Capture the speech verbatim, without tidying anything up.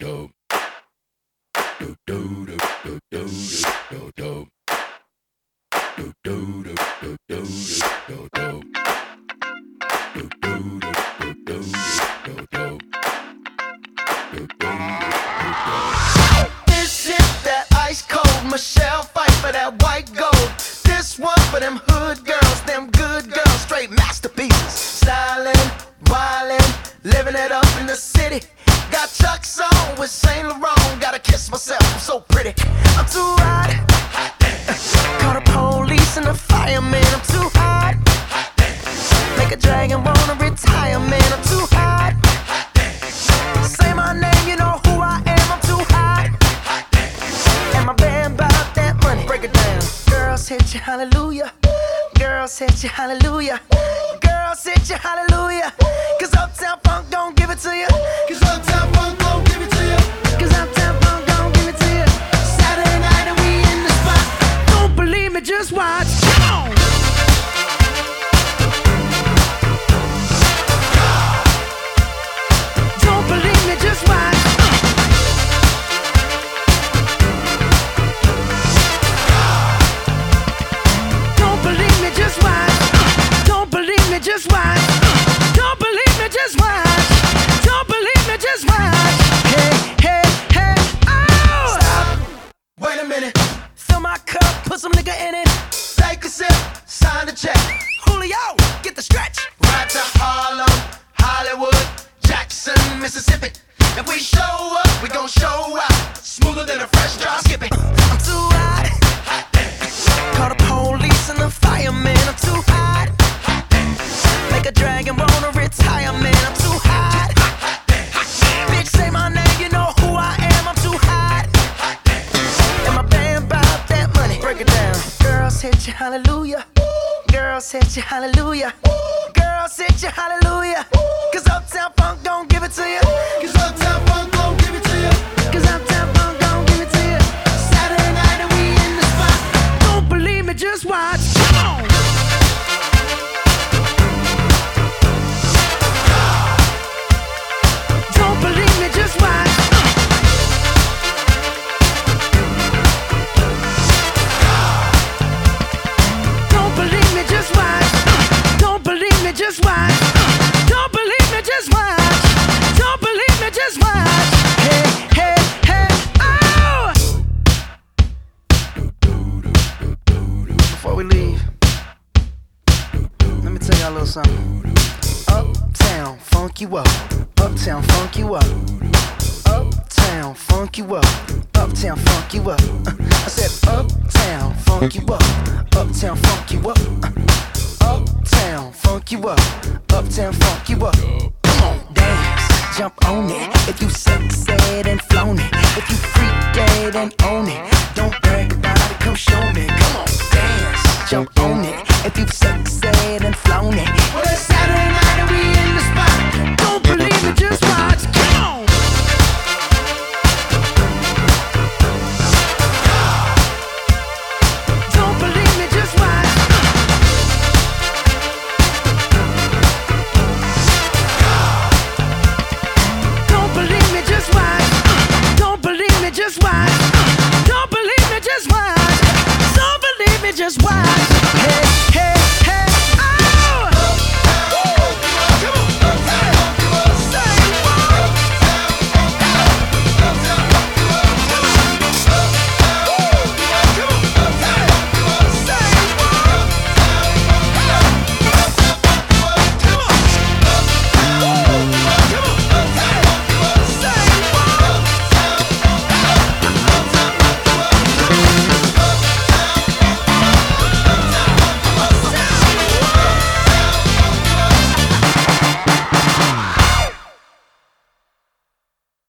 This is that ice cold Michelle fight for that white gold. This one for them hood girls, them good girls, straight masterpieces. Stylin', wildin', living it up in the city. Got Chuck's on with Saint Laurent. Gotta kiss myself, I'm so pretty. I'm too hot. Call the police and the fireman. I'm too hot. Make a dragon wanna retire, man. I'm too hot. Say my name, you know who I am. I'm too hot. And my band bout that money. Break it down. Girls hit you, hallelujah. Girls hit you, hallelujah. Girls hit you, hallelujah. Cause Uptown Funk don't give it to you. Cause Uptown Funk don't give it to you. Cause Uptown Funk don't give it to you. Saturday night and we in the spot. Don't believe me, just watch. Come on. Don't believe me, just watch. Don't believe me, just watch. Don't believe me, just watch. Don't believe me, just watch. Don't believe me, just watch. Hey, hey, hey, oh! Stop. Wait a minute. Fill my cup, put some nigga in it. Take a sip, sign the check. Julio, get the stretch. Right to Harlem, Hollywood, Jackson, Mississippi. If we show up, we gon' show out. Smoother than a fresh drop. Skip it. I'm too hot. Call the police and the fireman. I'm too hot. Make a dragon wanna retire, man. I'm too hot. Bitch, say my name, you know who I am. I'm too hot. And my band bout that money. Break it down. Girls hit you, hallelujah. Girls hit you, hallelujah. Girls hit you, hallelujah. Cause Uptown Funk don't give it to you. Cause Uptown Funk don't give it to you. Cause Uptown Funk don't give it to you. Saturday night and we in the spot. Don't believe me, just watch. Come on. Don't believe me, just watch. Don't believe me, just watch. Don't believe me, just watch. Don't believe me, just watch. Don't believe me, just watch. Hey, hey, hey, oh! Before we leave, let me tell y'all a little something. Uptown, funk you up. Uptown, funk you up. Uptown, funk you up. Uptown, funk you up. I said uptown, funk you up. Uptown, funk you up. Uptown, funk you up. Uptown, funk you up. Come on, dance, jump on it. If you sexy